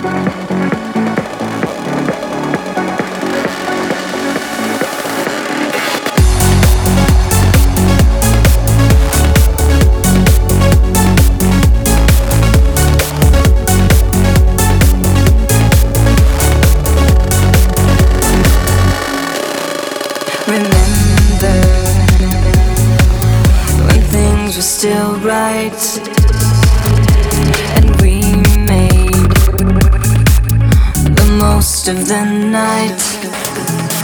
Still right, and we made the most of the night.